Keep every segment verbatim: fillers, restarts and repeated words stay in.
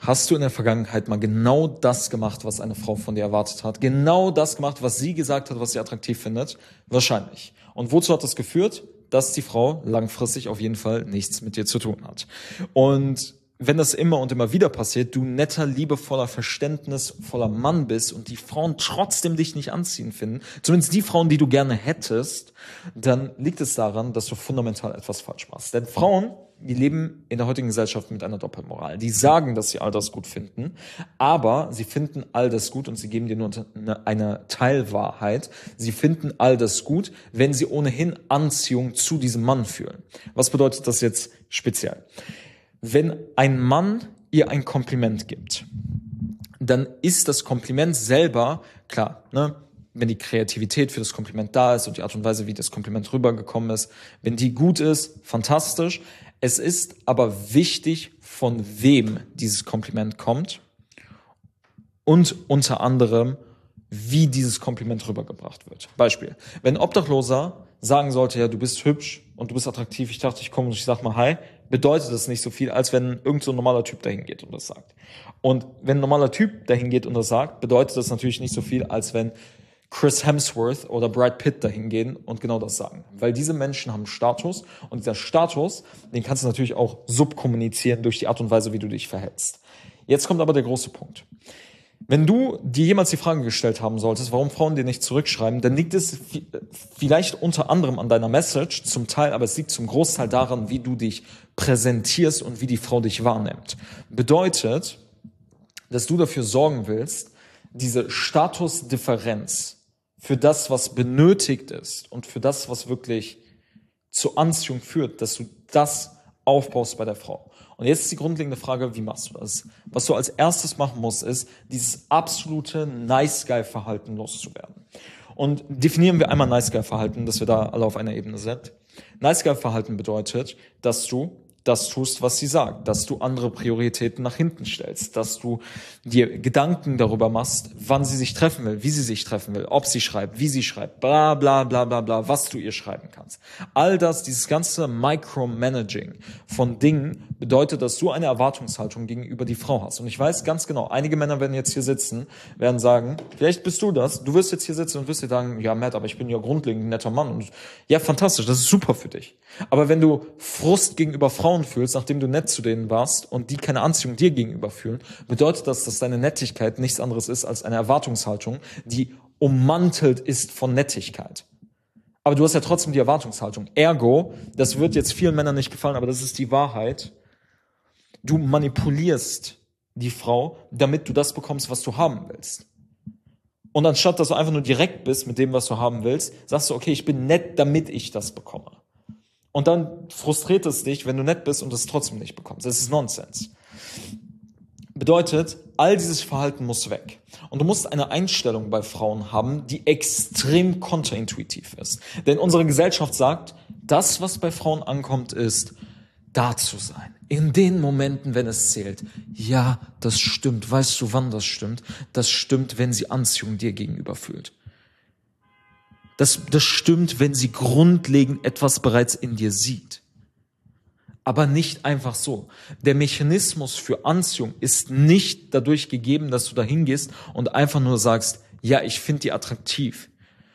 Hast du in der Vergangenheit mal genau das gemacht, was eine Frau von dir erwartet hat? Genau das gemacht, was sie gesagt hat, was sie attraktiv findet? Wahrscheinlich. Und wozu hat das geführt? Dass die Frau langfristig auf jeden Fall nichts mit dir zu tun hat. Und wenn das immer und immer wieder passiert, du netter, liebevoller, verständnisvoller Mann bist und die Frauen trotzdem dich nicht anziehen finden, zumindest die Frauen, die du gerne hättest, dann liegt es daran, dass du fundamental etwas falsch machst. Denn Frauen, die leben in der heutigen Gesellschaft mit einer Doppelmoral. Die sagen, dass sie all das gut finden, aber sie finden all das gut und sie geben dir nur eine, eine Teilwahrheit. Sie finden all das gut, wenn sie ohnehin Anziehung zu diesem Mann fühlen. Was bedeutet das jetzt speziell? Wenn ein Mann ihr ein Kompliment gibt, dann ist das Kompliment selber, klar, ne, wenn die Kreativität für das Kompliment da ist und die Art und Weise, wie das Kompliment rübergekommen ist, wenn die gut ist, fantastisch. Es ist aber wichtig, von wem dieses Kompliment kommt und unter anderem, wie dieses Kompliment rübergebracht wird. Beispiel, wenn ein Obdachloser sagen sollte, ja, du bist hübsch und du bist attraktiv, ich dachte, ich komme und ich sag mal hi, bedeutet das nicht so viel, als wenn irgend so ein normaler Typ dahin geht und das sagt. Und wenn ein normaler Typ dahin geht und das sagt, bedeutet das natürlich nicht so viel, als wenn Chris Hemsworth oder Brad Pitt dahin gehen und genau das sagen. Weil diese Menschen haben Status und dieser Status, den kannst du natürlich auch subkommunizieren durch die Art und Weise, wie du dich verhältst. Jetzt kommt aber der große Punkt. Wenn du dir jemals die Frage gestellt haben solltest, warum Frauen dir nicht zurückschreiben, dann liegt es vielleicht unter anderem an deiner Message, zum Teil, aber es liegt zum Großteil daran, wie du dich präsentierst und wie die Frau dich wahrnimmt. Bedeutet, dass du dafür sorgen willst, diese Statusdifferenz für das, was benötigt ist und für das, was wirklich zur Anziehung führt, dass du das aufbaust bei der Frau. Und jetzt ist die grundlegende Frage, wie machst du das? Was du als erstes machen musst, ist, dieses absolute Nice-Guy-Verhalten loszuwerden. Und definieren wir einmal Nice-Guy-Verhalten, dass wir da alle auf einer Ebene sind. Nice-Guy-Verhalten bedeutet, dass du das tust, was sie sagt, dass du andere Prioritäten nach hinten stellst, dass du dir Gedanken darüber machst, wann sie sich treffen will, wie sie sich treffen will, ob sie schreibt, wie sie schreibt, bla bla bla bla bla, was du ihr schreiben kannst. All das, dieses ganze Micromanaging von Dingen bedeutet, dass du eine Erwartungshaltung gegenüber die Frau hast. Und ich weiß ganz genau, einige Männer werden jetzt hier sitzen, werden sagen, vielleicht bist du das, du wirst jetzt hier sitzen und wirst dir sagen, ja Matt, aber ich bin ja grundlegend ein netter Mann. Und ja, fantastisch, das ist super für dich. Aber wenn du Frust gegenüber Frauen fühlst, nachdem du nett zu denen warst und die keine Anziehung dir gegenüber fühlen, bedeutet das, dass deine Nettigkeit nichts anderes ist als eine Erwartungshaltung, die ummantelt ist von Nettigkeit. Aber du hast ja trotzdem die Erwartungshaltung. Ergo, das wird jetzt vielen Männern nicht gefallen, aber das ist die Wahrheit. Du manipulierst die Frau, damit du das bekommst, was du haben willst. Und anstatt, dass du einfach nur direkt bist mit dem, was du haben willst, sagst du, okay, ich bin nett, damit ich das bekomme. Und dann frustriert es dich, wenn du nett bist und es trotzdem nicht bekommst. Das ist Nonsens. Bedeutet, all dieses Verhalten muss weg. Und du musst eine Einstellung bei Frauen haben, die extrem kontraintuitiv ist. Denn unsere Gesellschaft sagt, das, was bei Frauen ankommt, ist, da zu sein. In den Momenten, wenn es zählt. Ja, das stimmt. Weißt du, wann das stimmt? Das stimmt, wenn sie Anziehung dir gegenüber fühlt. Das, das stimmt, wenn sie grundlegend etwas bereits in dir sieht. Aber nicht einfach so. Der Mechanismus für Anziehung ist nicht dadurch gegeben, dass du da hingehst und einfach nur sagst, ja, ich finde die attraktiv.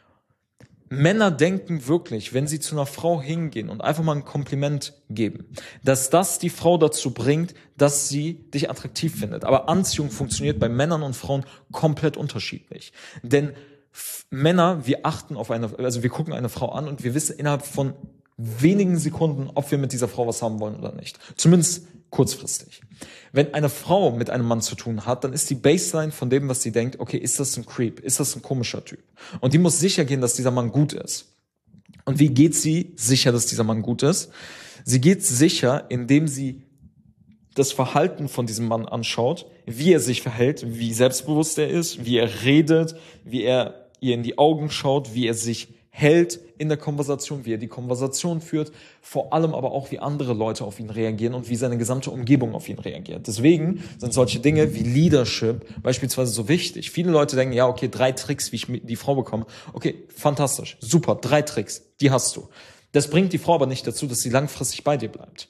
Männer denken wirklich, wenn sie zu einer Frau hingehen und einfach mal ein Kompliment geben, dass das die Frau dazu bringt, dass sie dich attraktiv findet. Aber Anziehung funktioniert bei Männern und Frauen komplett unterschiedlich. Denn Männer, wir achten auf eine, also wir gucken eine Frau an und wir wissen innerhalb von wenigen Sekunden, ob wir mit dieser Frau was haben wollen oder nicht. Zumindest kurzfristig. Wenn eine Frau mit einem Mann zu tun hat, dann ist die Baseline von dem, was sie denkt, okay, ist das ein Creep? Ist das ein komischer Typ? Und die muss sicher gehen, dass dieser Mann gut ist. Und wie geht sie sicher, dass dieser Mann gut ist? Sie geht sicher, indem sie das Verhalten von diesem Mann anschaut, wie er sich verhält, wie selbstbewusst er ist, wie er redet, wie er ihr in die Augen schaut, wie er sich hält in der Konversation, wie er die Konversation führt, vor allem aber auch, wie andere Leute auf ihn reagieren und wie seine gesamte Umgebung auf ihn reagiert. Deswegen sind solche Dinge wie Leadership beispielsweise so wichtig. Viele Leute denken, ja, okay, drei Tricks, wie ich die Frau bekomme. Okay, fantastisch, super, drei Tricks, die hast du. Das bringt die Frau aber nicht dazu, dass sie langfristig bei dir bleibt.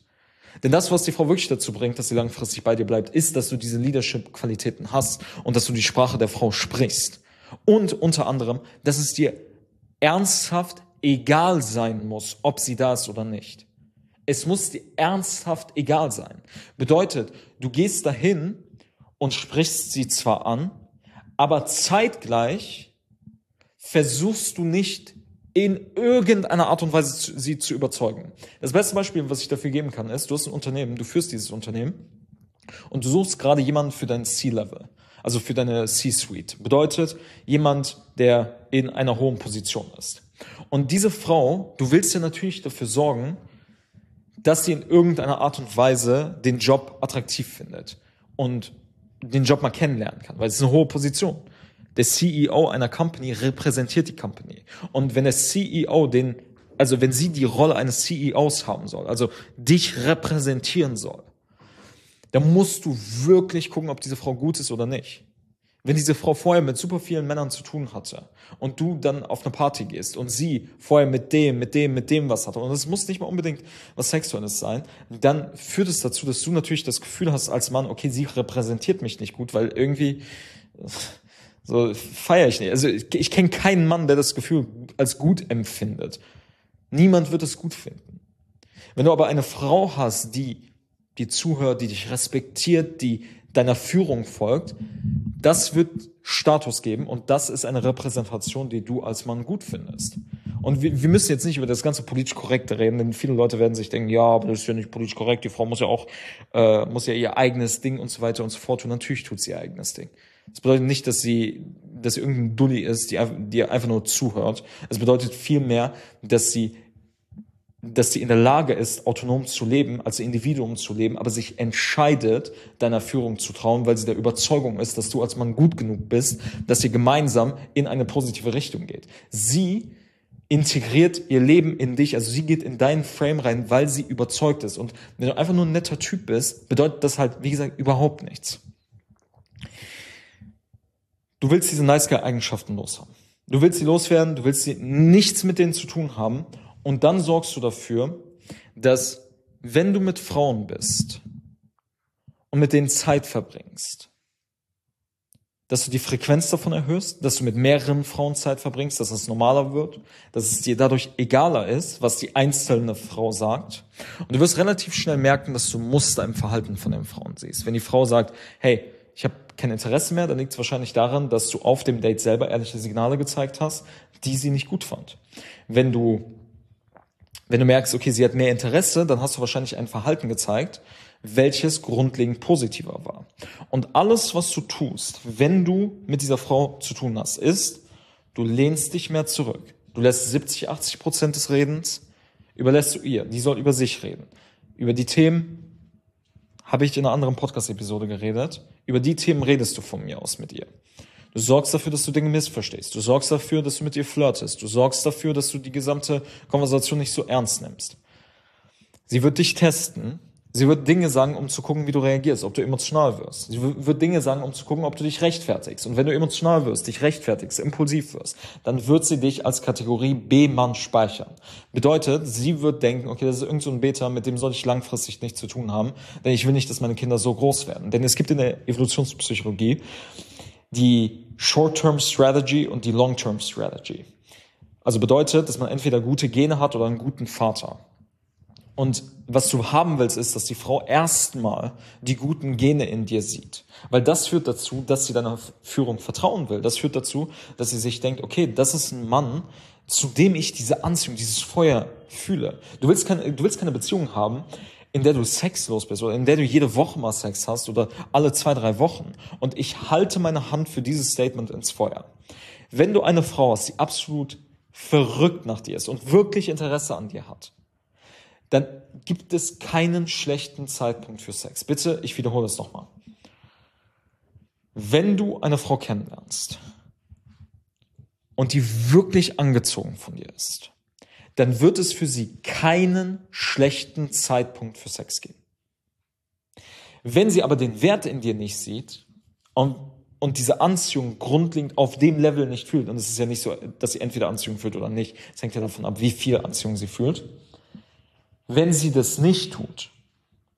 Denn das, was die Frau wirklich dazu bringt, dass sie langfristig bei dir bleibt, ist, dass du diese Leadership-Qualitäten hast und dass du die Sprache der Frau sprichst. Und unter anderem, dass es dir ernsthaft egal sein muss, ob sie da ist oder nicht. Es muss dir ernsthaft egal sein. Bedeutet, du gehst dahin und sprichst sie zwar an, aber zeitgleich versuchst du nicht in irgendeiner Art und Weise sie zu überzeugen. Das beste Beispiel, was ich dafür geben kann, ist, du hast ein Unternehmen, du führst dieses Unternehmen und du suchst gerade jemanden für dein C-Level, also für deine C-Suite. Bedeutet, jemand, der in einer hohen Position ist. Und diese Frau, du willst ja natürlich dafür sorgen, dass sie in irgendeiner Art und Weise den Job attraktiv findet und den Job mal kennenlernen kann, weil es ist eine hohe Position. Der C E O einer Company repräsentiert die Company. Und wenn der C E O den, also wenn sie die Rolle eines C E Os haben soll, also dich repräsentieren soll, dann musst du wirklich gucken, ob diese Frau gut ist oder nicht. Wenn diese Frau vorher mit super vielen Männern zu tun hatte und du dann auf eine Party gehst und sie vorher mit dem, mit dem, mit dem was hatte, und es muss nicht mal unbedingt was Sexuelles sein, dann führt es dazu, dass du natürlich das Gefühl hast als Mann, okay, sie repräsentiert mich nicht gut, weil irgendwie so feiere ich nicht. Also ich, ich kenne keinen Mann, der das Gefühl als gut empfindet. Niemand wird es gut finden. Wenn du aber eine Frau hast, die die zuhört, die dich respektiert, die deiner Führung folgt, das wird Status geben und das ist eine Repräsentation, die du als Mann gut findest. Und wir, wir müssen jetzt nicht über das ganze politisch Korrekte reden, denn viele Leute werden sich denken, ja, aber das ist ja nicht politisch korrekt, die Frau muss ja auch, äh, muss ja ihr eigenes Ding und so weiter und so fort tun. Natürlich tut sie ihr eigenes Ding. Das bedeutet nicht, dass sie, dass sie irgendein Dulli ist, die, die einfach nur zuhört. Es bedeutet vielmehr, dass sie dass sie in der Lage ist, autonom zu leben, als Individuum zu leben, aber sich entscheidet, deiner Führung zu trauen, weil sie der Überzeugung ist, dass du als Mann gut genug bist, dass ihr gemeinsam in eine positive Richtung geht. Sie integriert ihr Leben in dich, also sie geht in deinen Frame rein, weil sie überzeugt ist. Und wenn du einfach nur ein netter Typ bist, bedeutet das halt, wie gesagt, überhaupt nichts. Du willst diese Nice-Guy-Eigenschaften loshaben. Du willst sie loswerden, du willst sie nichts mit denen zu tun haben. Und dann sorgst du dafür, dass wenn du mit Frauen bist und mit denen Zeit verbringst, dass du die Frequenz davon erhöhst, dass du mit mehreren Frauen Zeit verbringst, dass es normaler wird, dass es dir dadurch egaler ist, was die einzelne Frau sagt. Und du wirst relativ schnell merken, dass du Muster im Verhalten von den Frauen siehst. Wenn die Frau sagt, hey, ich habe kein Interesse mehr, dann liegt es wahrscheinlich daran, dass du auf dem Date selber ehrliche Signale gezeigt hast, die sie nicht gut fand. Wenn du Wenn du merkst, okay, sie hat mehr Interesse, dann hast du wahrscheinlich ein Verhalten gezeigt, welches grundlegend positiver war. Und alles, was du tust, wenn du mit dieser Frau zu tun hast, ist, du lehnst dich mehr zurück. Du lässt siebzig, achtzig Prozent des Redens, überlässt du ihr. Die soll über sich reden. Über die Themen habe ich in einer anderen Podcast-Episode geredet. Über die Themen redest du von mir aus mit ihr. Du sorgst dafür, dass du Dinge missverstehst. Du sorgst dafür, dass du mit ihr flirtest. Du sorgst dafür, dass du die gesamte Konversation nicht so ernst nimmst. Sie wird dich testen. Sie wird Dinge sagen, um zu gucken, wie du reagierst, ob du emotional wirst. Sie wird Dinge sagen, um zu gucken, ob du dich rechtfertigst. Und wenn du emotional wirst, dich rechtfertigst, impulsiv wirst, dann wird sie dich als Kategorie B-Mann speichern. Bedeutet, sie wird denken, okay, das ist irgend so ein Beta, mit dem soll ich langfristig nichts zu tun haben, denn ich will nicht, dass meine Kinder so groß werden. Denn es gibt in der Evolutionspsychologie die Short-Term-Strategy und die Long-Term-Strategy. Also bedeutet, dass man entweder gute Gene hat oder einen guten Vater. Und was du haben willst, ist, dass die Frau erstmal die guten Gene in dir sieht. Weil das führt dazu, dass sie deiner Führung vertrauen will. Das führt dazu, dass sie sich denkt, okay, das ist ein Mann, zu dem ich diese Anziehung, dieses Feuer fühle. Du willst keine, du willst keine Beziehung haben, in der du sexlos bist oder in der du jede Woche mal Sex hast oder alle zwei, drei Wochen. Und ich halte meine Hand für dieses Statement ins Feuer. Wenn du eine Frau hast, die absolut verrückt nach dir ist und wirklich Interesse an dir hat, dann gibt es keinen schlechten Zeitpunkt für Sex. Bitte, ich wiederhole es nochmal. Wenn du eine Frau kennenlernst und die wirklich angezogen von dir ist, dann wird es für sie keinen schlechten Zeitpunkt für Sex geben. Wenn sie aber den Wert in dir nicht sieht und, und diese Anziehung grundlegend auf dem Level nicht fühlt, und es ist ja nicht so, dass sie entweder Anziehung fühlt oder nicht, es hängt ja davon ab, wie viel Anziehung sie fühlt. Wenn sie das nicht tut,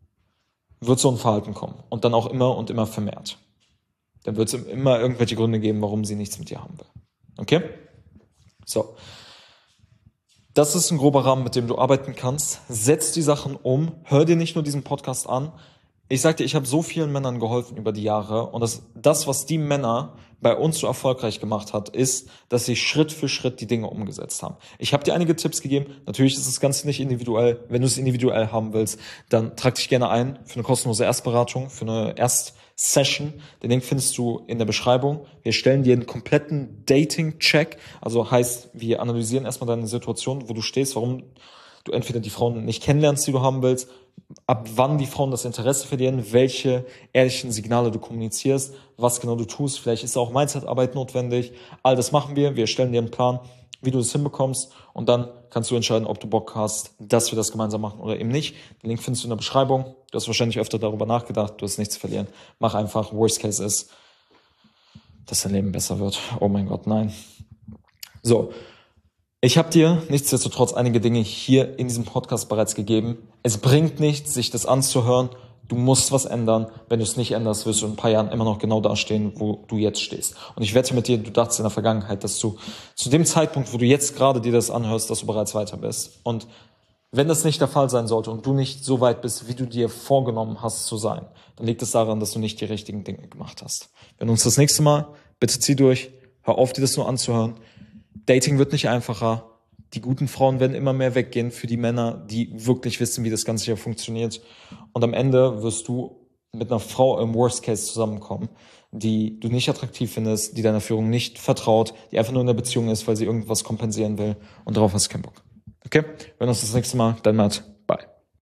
wird so ein Verhalten kommen. Und dann auch immer und immer vermehrt. Dann wird es immer irgendwelche Gründe geben, warum sie nichts mit dir haben will. Okay? So. Das ist ein grober Rahmen, mit dem du arbeiten kannst. Setz die Sachen um. Hör dir nicht nur diesen Podcast an. Ich sag dir, ich habe so vielen Männern geholfen über die Jahre. Und das, das, was die Männer bei uns so erfolgreich gemacht hat, ist, dass sie Schritt für Schritt die Dinge umgesetzt haben. Ich habe dir einige Tipps gegeben. Natürlich ist das Ganze nicht individuell. Wenn du es individuell haben willst, dann trag dich gerne ein für eine kostenlose Erstberatung, für eine Erstsession. Den Link findest du in der Beschreibung. Wir stellen dir einen kompletten Dating-Check. Also heißt, wir analysieren erstmal deine Situation, wo du stehst, warum du entweder die Frauen nicht kennenlernst, die du haben willst, ab wann die Frauen das Interesse verlieren, welche ehrlichen Signale du kommunizierst, was genau du tust. Vielleicht ist auch Mindset-Arbeit notwendig. All das machen wir. Wir stellen dir einen Plan, wie du das hinbekommst. Und dann kannst du entscheiden, ob du Bock hast, dass wir das gemeinsam machen oder eben nicht. Den Link findest du in der Beschreibung. Du hast wahrscheinlich öfter darüber nachgedacht. Du hast nichts zu verlieren. Mach einfach. Worst Case ist, dass dein Leben besser wird. Oh mein Gott, nein. So. Ich habe dir nichtsdestotrotz einige Dinge hier in diesem Podcast bereits gegeben. Es bringt nichts, sich das anzuhören. Du musst was ändern. Wenn du es nicht änderst, wirst du in ein paar Jahren immer noch genau da stehen, wo du jetzt stehst. Und ich wette mit dir, du dachtest in der Vergangenheit, dass du zu dem Zeitpunkt, wo du jetzt gerade dir das anhörst, dass du bereits weiter bist. Und wenn das nicht der Fall sein sollte und du nicht so weit bist, wie du dir vorgenommen hast zu sein, dann liegt es daran, dass du nicht die richtigen Dinge gemacht hast. Wenn uns das nächste Mal, bitte zieh durch, hör auf, dir das nur anzuhören. Dating wird nicht einfacher. Die guten Frauen werden immer mehr weggehen für die Männer, die wirklich wissen, wie das Ganze hier funktioniert. Und am Ende wirst du mit einer Frau im Worst Case zusammenkommen, die du nicht attraktiv findest, die deiner Führung nicht vertraut, die einfach nur in der Beziehung ist, weil sie irgendwas kompensieren will. Und darauf hast du keinen Bock. Okay? Wir sehen uns das nächste Mal. Dein Matt.